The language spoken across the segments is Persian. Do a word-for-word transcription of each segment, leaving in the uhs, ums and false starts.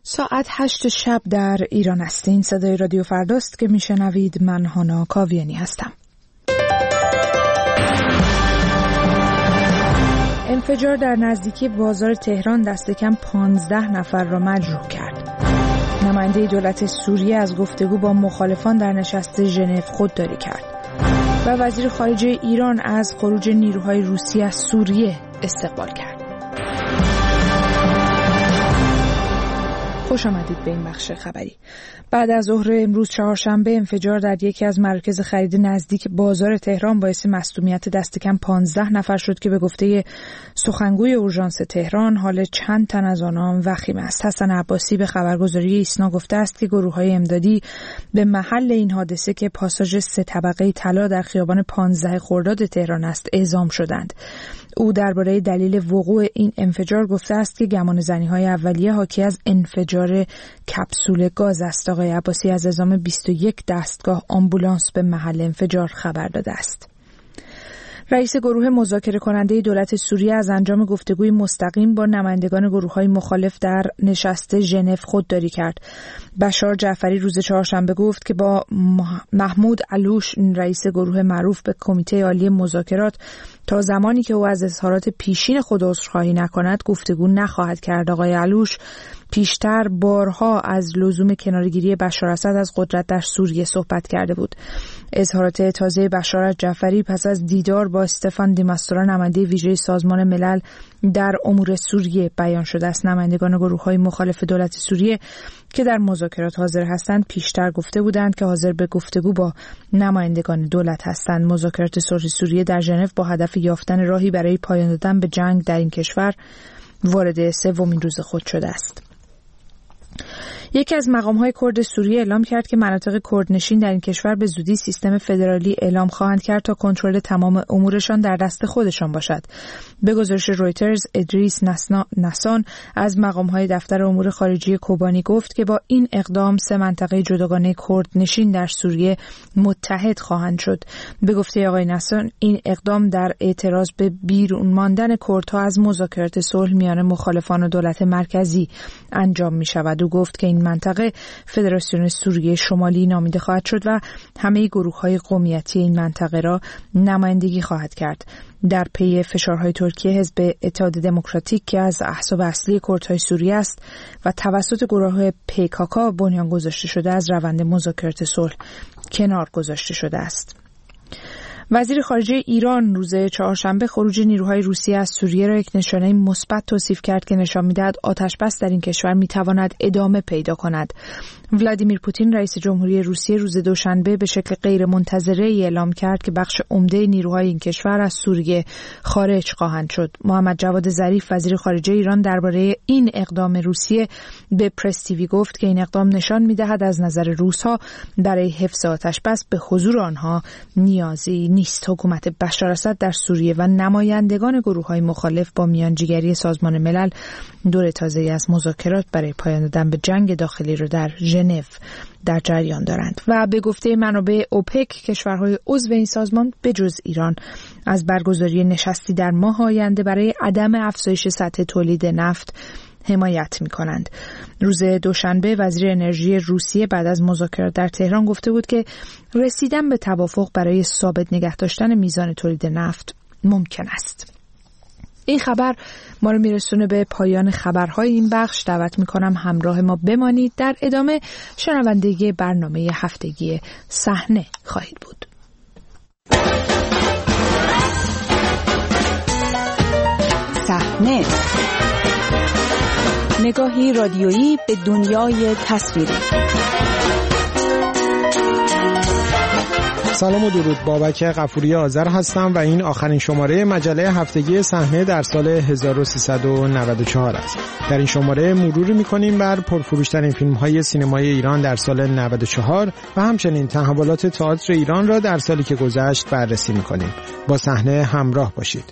ساعت هشت شب در ایران هستین. صدای رادیو فرداست که میشنوید. من هانا کاویانی هستم. انفجار در نزدیکی بازار تهران دست کم پانزده نفر را مجروح کرد. نماینده دولت سوریه از گفتگو با مخالفان در نشست ژنو خودداری کرد و وزیر خارجه ایران از خروج نیروهای روسی از سوریه استقبال کرد. خوش آمدید به این بخش خبری. بعد از ظهر امروز چهارشنبه انفجار در یکی از مراکز خرید نزدیک بازار تهران باعث مصدومیت دست کم پانزده نفر شد که به گفته سخنگوی اورژانس تهران حال چند تن از آنها وخیم است. حسن عباسی به خبرگزاری ایسنا گفته است که گروه‌های امدادی به محل این حادثه که پاساژ سه طبقه طلا در خیابان پانزده خرداد تهران است اعزام شدند. او درباره دلیل وقوع این انفجار گفته است که گمانه‌زنی‌های اولیه حاکی از انفجار کپسول گاز است. آقای عباسی از اعزام بیست و یک دستگاه آمبولانس به محل انفجار خبر داده است. رئیس گروه مذاکره کننده دولت سوریه از انجام گفتگوی مستقیم با نمایندگان گروه‌های مخالف در نشست ژنو خودداری کرد. بشار جعفری روز چهارشنبه گفت که با محمود علوش رئیس گروه معروف به کمیته عالی مذاکرات تا زمانی که او از اظهارات پیشین خود عذرخواهی نکند گفتگو نخواهد کرد. آقای علوش پیشتر بارها از لزوم کناره‌گیری بشار اسد از قدرت در سوریه صحبت کرده بود. اظهارات تازه بشار جعفری پس از دیدار با استفان دیماستورا نماینده ویژه سازمان ملل در امور سوریه بیان شده است. نمایندگان گروه‌های مخالف دولت سوریه که در مذاکرات حاضر هستند پیشتر گفته بودند که حاضر به گفتگو با نمایندگان دولت هستند. مذاکرات صلح سوریه در ژنو با هدف یافتن راهی برای پایان دادن به جنگ در این کشور وارد سومین روز خود شده است. یکی از مقام‌های کرد سوریه اعلام کرد که مناطق کردنشین در این کشور به زودی سیستم فدرالی اعلام خواهند کرد تا کنترل تمام امورشان در دست خودشان باشد. به گزارش رویترز، ادریس نسان از مقام‌های دفتر امور خارجه کوبانی گفت که با این اقدام سه منطقه جداگانه کردنشین در سوریه متحد خواهند شد. به گفته آقای نسان این اقدام در اعتراض به بیرون ماندن کردها از مذاکرات صلح میان مخالفان و دولت مرکزی انجام می‌شود. او گفت که این منطقه فدراسیون سوریه شمالی نامیده خواهد شد و همه گروه‌های قومیتی این منطقه را نمایندگی خواهد کرد. در پی فشارهای ترکیه، حزب اتحاد دموکراتیک که از احزاب اصلی کردهای سوریه است و توسط گروه پیکاکا بنیان گذاشته شده از روند مذاکرات صلح کنار گذاشته شده است. وزیر خارجه ایران روز چهارشنبه خروج نیروهای روسیه از سوریه را یک نشانه مثبت توصیف کرد که نشان می‌دهد آتش‌بس در این کشور می‌تواند ادامه پیدا کند. ولادیمیر پوتین رئیس جمهوری روسیه روز دوشنبه به شکل غیرمنتظره‌ای اعلام کرد که بخش عمده نیروهای این کشور از سوریه خارج خواهند شد. محمد جواد ظریف وزیر خارجه ایران درباره این اقدام روسیه به پرس تیوی گفت که این اقدام نشان می‌دهد از نظر روس‌ها برای حفظ آتش‌بس به حضور آنها نیازی نیست. حکومت بشار اسد در سوریه و نمایندگان گروه‌های مخالف با میانجیگری سازمان ملل دور تازه‌ای از مذاکرات برای پایان دادن به جنگ داخلی را در ژنو در جریان دارند و به گفته منابع اوپک کشورهای عضو این سازمان به جز ایران از برگزاری نشستی در ماه آینده برای عدم افزایش سطح تولید نفت حمایت می‌کنند. روز دوشنبه وزیر انرژی روسیه بعد از مذاکرات در تهران گفته بود که رسیدن به توافق برای ثابت نگه داشتن میزان تولید نفت ممکن است. این خبر ما رو میرسونه به پایان خبرهای این بخش. دعوت میکنم همراه ما بمانید. در ادامه شنوندگی برنامه هفتگی صحنه خواهید بود. صحنه، نگاهی رادیویی به دنیای تصویری. سلام و درود، بابک غفوری آذر هستم و این آخرین شماره مجله هفتگی صحنه در سال هزار و سیصد و نود و چهار است. در این شماره مروری می‌کنیم بر پرفروش‌ترین فیلم‌های سینمای ایران در سال نود و چهار و همچنین تحولات تئاتر ایران را در سالی که گذشت بررسی می‌کنیم. با صحنه همراه باشید.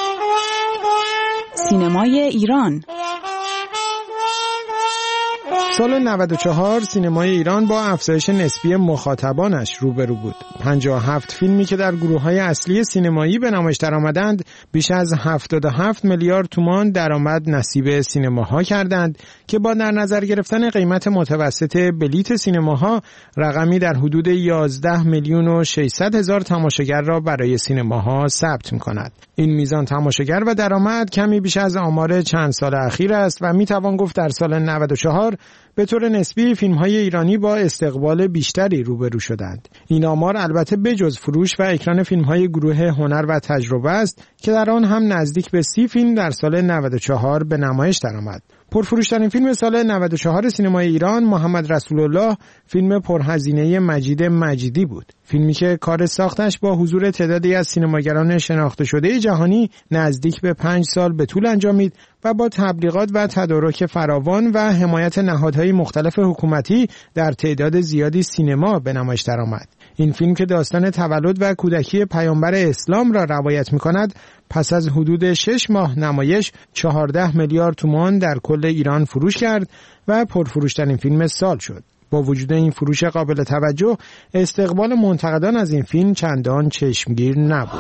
سینمای ایران، سال نود و چهار سینمای ایران با افزایش نسبی مخاطبانش روبرو بود. پنجاه و هفت فیلمی که در گروه‌های اصلی سینمایی به نمایش درآمدند بیش از هفتاد و هفت میلیارد تومان درآمد نصیب سینماها کردند که با در نظر گرفتن قیمت متوسط بلیت سینماها رقمی در حدود یازده میلیون و ششصد هزار تماشاگر را برای سینماها ثبت می‌کند. این میزان تماشاگر و درآمد کمی بیش از آمار چند سال اخیر است و میتوان گفت در سال نود و چهار به طور نسبی فیلم‌های ایرانی با استقبال بیشتری روبرو شدند. این آمار البته بجز فروش و اکران فیلم‌های گروه هنر و تجربه است که در آن هم نزدیک به سی فیلم در سال نود و چهار به نمایش درآمد. پرفروش‌ترین فیلم سال نود و چهار سینمای ایران محمد رسول الله فیلم پرهزینه مجید مجیدی بود. فیلمی که کار ساختش با حضور تعدادی از سینماگران شناخته شده جهانی نزدیک به پنج سال به طول انجامید و با تبلیغات و تدارک فراوان و حمایت نهادهای مختلف حکومتی در تعداد زیادی سینما به نمایش درآمد. این فیلم که داستان تولد و کودکی پیامبر اسلام را روایت می‌کند، پس از حدود شش ماه نمایش چهارده میلیارد تومان در کل ایران فروش کرد و پرفروش‌ترین فیلم سال شد. با وجود این فروش قابل توجه، استقبال منتقدان از این فیلم چندان چشمگیر نبود.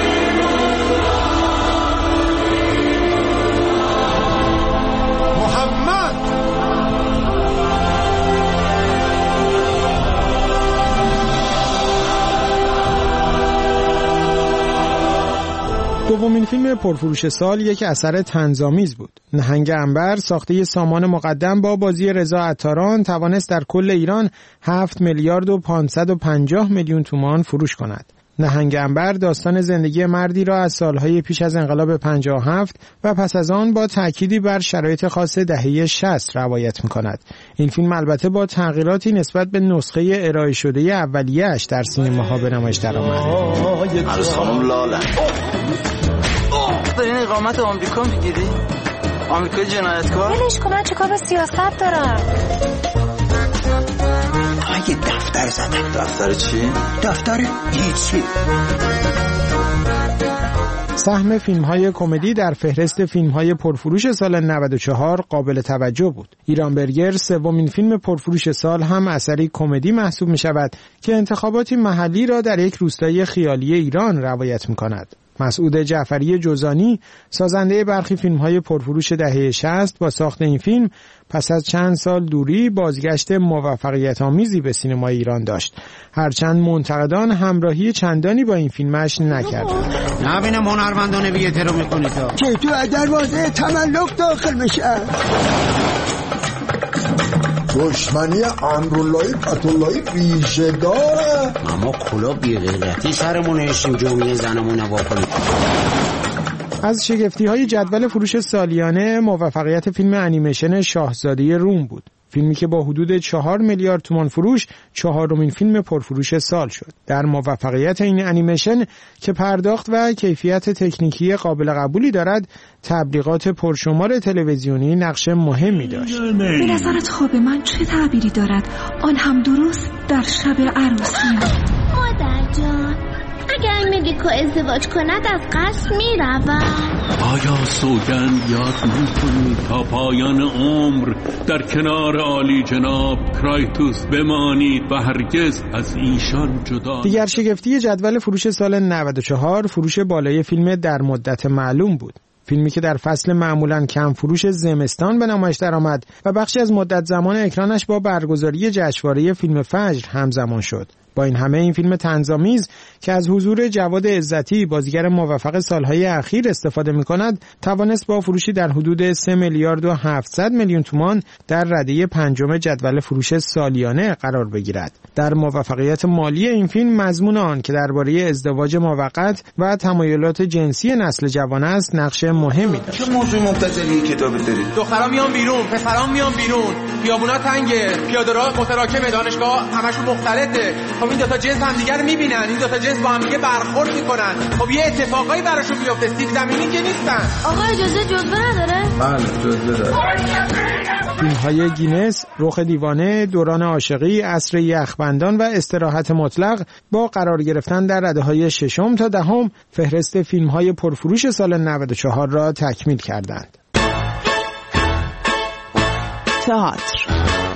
دومین فیلم پرفروش سال یک اثر طنزآمیز بود. نهنگ عنبر ساخته سامان مقدم با بازی رضا عطاران توانست در کل ایران هفت میلیارد و پانصد و پنجاه میلیون تومان فروش کند. نهنگ عنبر داستان زندگی مردی را از سالهای پیش از انقلاب پنجاه و هفت و پس از آن با تأکیدی بر شرایط خاص دهه شصت روایت می‌کند. این فیلم البته با تغییراتی نسبت به نسخه ارائه شده اولیه‌اش در سینماها به نمایش درآمد. عروس خانم لاله داری این اقامت آمریکا میگیری؟ آمریکای جنایتکار؟ ولش کن، من چیکار به سیاست دارم؟ من یه دفتر زدم. دفتر چی؟ دفتر هیچی. سهم فیلم‌های کمدی در فهرست فیلم‌های پرفروش سال نود و چهار قابل توجه بود. ایرانبرگر سومین فیلم پرفروش سال هم اثری کمدی محسوب می‌شود که انتخاباتی محلی را در یک روستای خیالی ایران روایت می‌کند. مسعود جعفری جوزانی سازنده برخی فیلم‌های پرفروش دهه شصت با ساخت این فیلم پس از چند سال دوری بازگشت موفقیت‌آمیزی به سینمای ایران داشت، هرچند منتقدان همراهی چندانی با این فیلمش نکردند. نبینم هنرمندانه بی احترام می‌کنید که تو دروازه تملک داخل میشه. دشمنی امراللهی فتولهی ریشه داره. اما کلا بی غیرتی سرمون نشیم جمعی زنمون نوا کنیم. از شگفتی‌های جدول فروش سالیانه موفقیت فیلم انیمیشن شاهزاده روم بود. فیلمی که با حدود چهار میلیارد تومان فروش چهارمین فیلم پرفروش سال شد. در موفقیت این انیمیشن که پرداخت و کیفیت تکنیکی قابل قبولی دارد، تبلیغات پرشمار تلویزیونی نقش مهمی داشت. به نظرت خواب من چه تعبیری دارد؟ آن هم درست در شب عروسی. مادر جان، اگر ملیکا ازدواج کند از قصد میرود. آیا سوگند یاد میکنی تا پایان عمر در کنار عالی جناب کرایتوس بمانید و هرگز از ایشان جدا؟ دیگر شگفتی جدول فروش سال نود و چهار فروش بالای فیلم در مدت معلوم بود. فیلمی که در فصل معمولاً کم فروش زمستان به نمایش درآمد و بخشی از مدت زمان اکرانش با برگزاری جشنواره فیلم فجر همزمان شد. با این همه این فیلم طنزآمیز که از حضور جواد عزتی بازیگر موفق سالهای اخیر استفاده می‌کند، توانست با فروشی در حدود سه میلیارد و هفتصد میلیون تومان در رده پنجم جدول فروش سالیانه قرار بگیرد. در موفقیت مالی این فیلم مضمون آن که درباره ازدواج موقت و تمایلات جنسی نسل جوان است نقش مهمی داشت. چه موضوع منتظری کتاب داری؟ دخترا میان بیرون، پسرا میان بیرون، خیابونا تنگه، پیاده‌راه متراکمه، دانشگاه همشون مختلطه. خب این دو تا جنس هم دیگه رو میبینن، این دو تا جنس با هم دیگه برخورد میکنن. خب یه اتفاقایی براشون میفته، سیب زمینی که نیستن. آقا اجازه جزوه نداره؟ بله جزوه داره. فیلم‌های گینس، رخ دیوانه، دوران عاشقی، عصر یخبندان و استراحت مطلق با قرار گرفتن در رده‌های ششم تا دهم فهرست فیلم‌های پرفروش سال نود و چهار را تکمیل کردند. تئاتر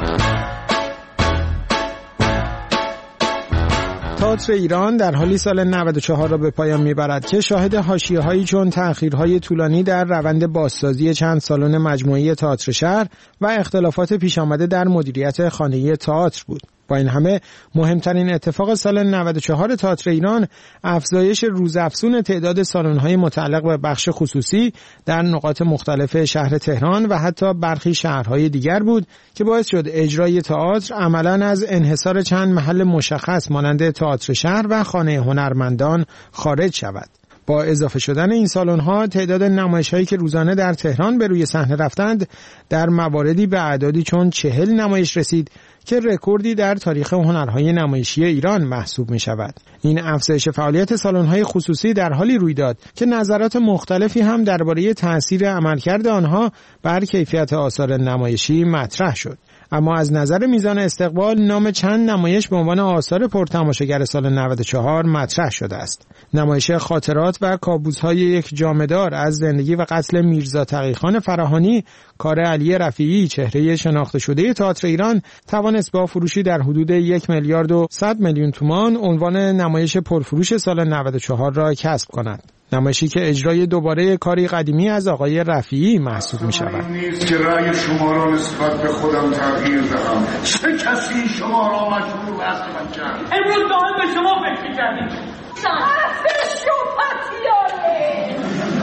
تئاتر ایران در حالی سال نود و چهار را به پایان میبرد که شاهد حاشیه‌هایی چون تأخیرهای طولانی در روند بازسازی چند سالن مجموعه تئاتر شهر و اختلافات پیش آمده در مدیریت خانه تئاتر بود. با این همه مهمترین اتفاق سال نود و چهار تئاتر ایران افزایش روزافزون تعداد سالن‌های متعلق به بخش خصوصی در نقاط مختلف شهر تهران و حتی برخی شهرهای دیگر بود که باعث شد اجرای تئاتر عملاً از انحصار چند محل مشخص مانند تئاتر شهر و خانه هنرمندان خارج شود. با اضافه شدن این سالن‌ها تعداد نمایش‌هایی که روزانه در تهران به روی صحنه رفتند در مواردی به اعدادی چون چهل نمایش رسید که رکوردی در تاریخ هنرهای نمایشی ایران محسوب می شود. این افزایش فعالیت سالن‌های خصوصی در حالی روی داد که نظرات مختلفی هم درباره تأثیر عملکرد آنها بر کیفیت آثار نمایشی مطرح شد. اما از نظر میزان استقبال نام چند نمایش به عنوان آثار پرتماشاگر سال نود و چهار مطرح شده است. نمایش خاطرات و کابوس‌های یک جامه‌دار از زندگی و قتل میرزا تقی‌خان فراهانی، کار علی رفیعی، چهره شناخته شده تئاتر ایران، توانست با فروشی در حدود یک میلیارد و صد میلیون تومان عنوان نمایش پرفروش سال نود و چهار را کسب کند. نمایشی که اجرای دوباره کاری قدیمی از آقای رفیعی محسوب می شود. نیست که رأی شما را نسبت به خودم تغییر دهم. چه کسی شما را مجبور به عزل من کرد؟ امروز دائم به شما فکر کردیم. حرف شو پتیاره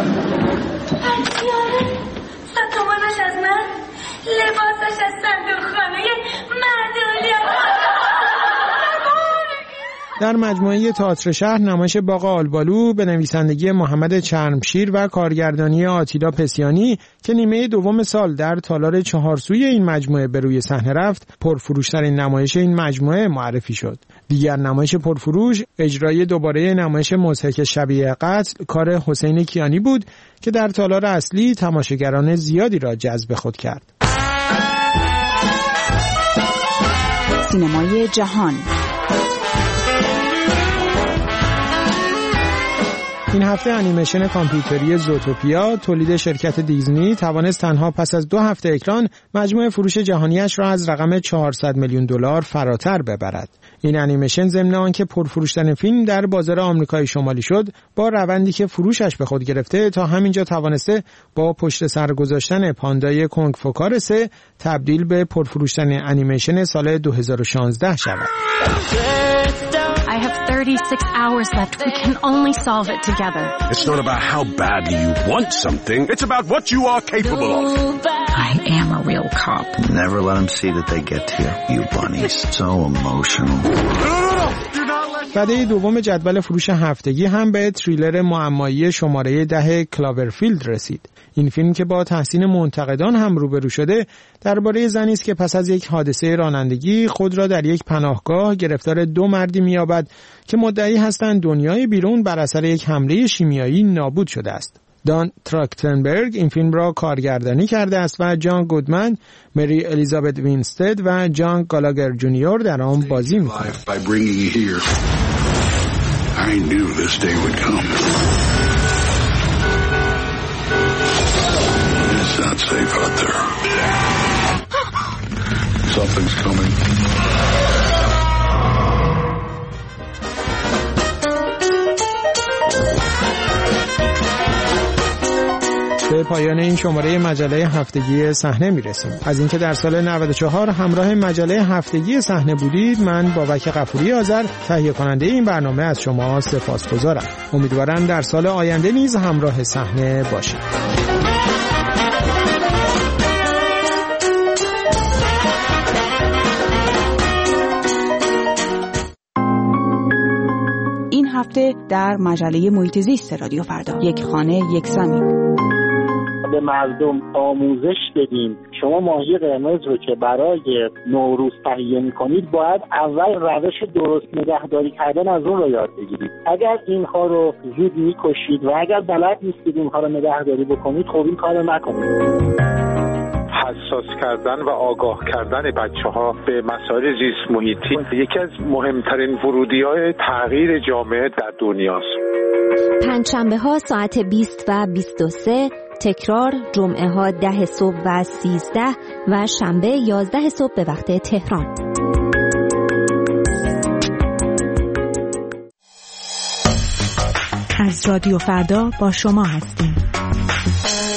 پتیاره ستوانش از من، لباسش از صندوق خانه معدولیت. در مجموعه تئاتر شهر نمایش باغ آلبالو به نویسندگی محمد چرمشیر و کارگردانی آتیلا پسیانی که نیمه دوم سال در تالار چهارسوی این مجموعه به روی صحنه رفت، پرفروش‌ترین نمایش این مجموعه معرفی شد. دیگر نمایش پرفروش اجرای دوباره نمایش مضحک شبیه قتل کار حسین کیانی بود که در تالار اصلی تماشاگران زیادی را جذب خود کرد. سینمای جهان. این هفته انیمیشن کامپیوتری زوتوپیا تولید شرکت دیزنی توانست تنها پس از دو هفته اکران مجموع فروش جهانیش را از رقم چهارصد میلیون دلار فراتر ببرد. این انیمیشن ضمن آنکه پرفروشترین فیلم در بازار آمریکای شمالی شد، با روندی که فروشش به خود گرفته تا همینجا توانسته با پشت سر گذاشتن پاندای کنگ فو سه تبدیل به پرفروشترین انیمیشن سال دو هزار و شانزده شود. I have thirty-six hours left. We can only solve it together. It's not about how badly you want something. It's about what you are capable of. I am a real cop. Never let them see that they get to you. You bunnies. So emotional. رده دوم جدول فروش هفتگی هم به تریلر معمایی شماره ده کلاورفیلد رسید. این فیلم که با تحسین منتقدان هم روبرو شده درباره زنی است که پس از یک حادثه رانندگی خود را در یک پناهگاه گرفتار دو مردی می‌یابد که مدعی هستند دنیای بیرون بر اثر یک حمله شیمیایی نابود شده است. دان تراکتنبرگ این فیلم را کارگردانی کرده است و جان گودمن، مری الیزابت وینستد و جان گالاگر جونیور در آن بازی می‌کنند. Not safe out there. Something's coming. به پایان این شماره مجله هفتگی صحنه میرسیم. از اینکه در سال نود و چهار همراه مجله هفتگی صحنه بودید، من بابک غفوری آذر تهیه کننده این برنامه از شما سپاسگزارم. امیدوارم در سال آینده نیز همراه صحنه باشید. هفته در مجله محیط زیست رادیو فردا، یک خانه یک زمین. به مردم آموزش بدیم شما ماهی قرمز رو که برای نوروز تهیه می‌کنید باید اول روش درست نگهداری کردن از اون رو یاد بگیرید. اگر اینها رو زود می‌کشید و اگر بلد نیستید اینها رو نگهداری بکنید، خب این کارو نکنید. حساس کردن و آگاه کردن بچه‌ها به مسائل زیست محیطی یکی از مهمترین ورودی‌های تغییر جامعه در دنیاست. پنجشنبه‌ها ساعت بیست و بیست و سه، تکرار جمعه‌ها ده صبح و سیزده و شنبه یازده صبح به وقت تهران. از رادیو فردا با شما هستیم.